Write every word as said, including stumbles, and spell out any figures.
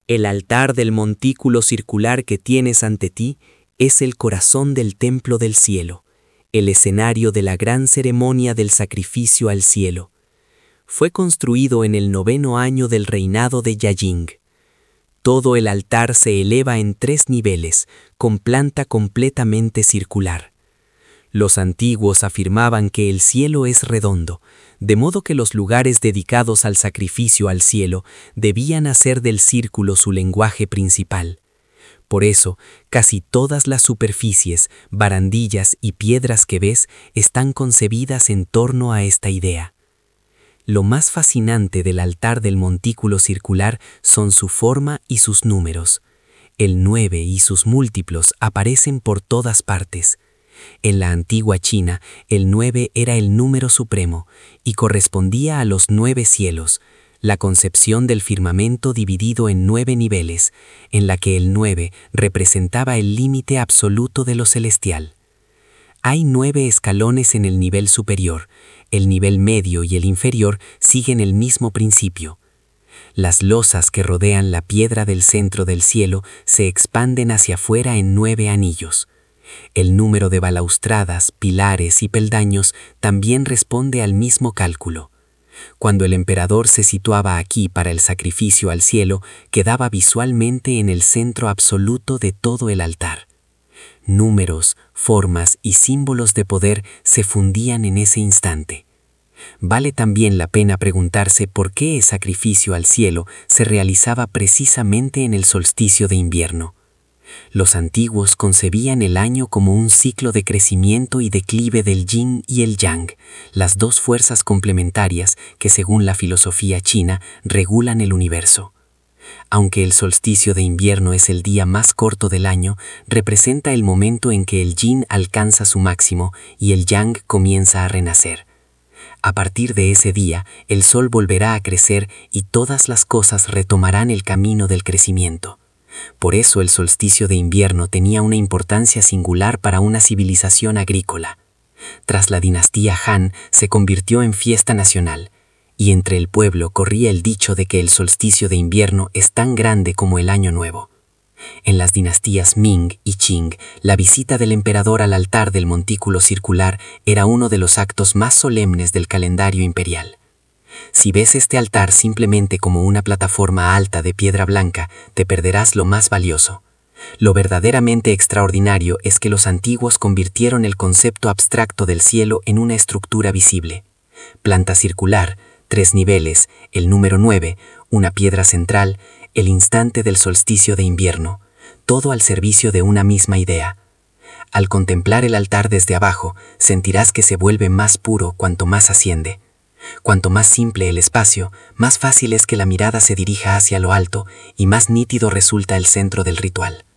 El altar del montículo circular que tienes ante ti es el corazón del templo del cielo, el escenario de la gran ceremonia del sacrificio al cielo. Fue construido en el noveno año del reinado de Yajing. Todo el altar se eleva en tres niveles, con planta completamente circular. Los antiguos afirmaban que el cielo es redondo, de modo que los lugares dedicados al sacrificio al cielo debían hacer del círculo su lenguaje principal. Por eso, casi todas las superficies, barandillas y piedras que ves están concebidas en torno a esta idea. Lo más fascinante del altar del montículo circular son su forma y sus números. El nueve y sus múltiplos aparecen por todas partes. En la antigua China, el nueve era el número supremo y correspondía a los nueve cielos, la concepción del firmamento dividido en nueve niveles, en la que el nueve representaba el límite absoluto de lo celestial. Hay nueve escalones en el nivel superior, el nivel medio y el inferior siguen el mismo principio. Las losas que rodean la piedra del centro del cielo se expanden hacia afuera en nueve anillos. El número de balaustradas, pilares y peldaños también responde al mismo cálculo. Cuando el emperador se situaba aquí para el sacrificio al cielo, quedaba visualmente en el centro absoluto de todo el altar. Números, formas y símbolos de poder se fundían en ese instante. Vale también la pena preguntarse por qué el sacrificio al cielo se realizaba precisamente en el solsticio de invierno. Los antiguos concebían el año como un ciclo de crecimiento y declive del yin y el yang, las dos fuerzas complementarias que, según la filosofía china, regulan el universo. Aunque el solsticio de invierno es el día más corto del año, representa el momento en que el yin alcanza su máximo y el yang comienza a renacer. A partir de ese día, el sol volverá a crecer y todas las cosas retomarán el camino del crecimiento. Por eso el solsticio de invierno tenía una importancia singular para una civilización agrícola. Tras la dinastía Han, se convirtió en fiesta nacional, y entre el pueblo corría el dicho de que el solsticio de invierno es tan grande como el año nuevo. En las dinastías Ming y Qing, la visita del emperador al altar del montículo circular era uno de los actos más solemnes del calendario imperial. Si ves este altar simplemente como una plataforma alta de piedra blanca, te perderás lo más valioso. Lo verdaderamente extraordinario es que los antiguos convirtieron el concepto abstracto del cielo en una estructura visible. Planta circular, tres niveles, el número nueve, una piedra central, el instante del solsticio de invierno, todo al servicio de una misma idea. Al contemplar el altar desde abajo, sentirás que se vuelve más puro cuanto más asciende. Cuanto más simple el espacio, más fácil es que la mirada se dirija hacia lo alto y más nítido resulta el centro del ritual.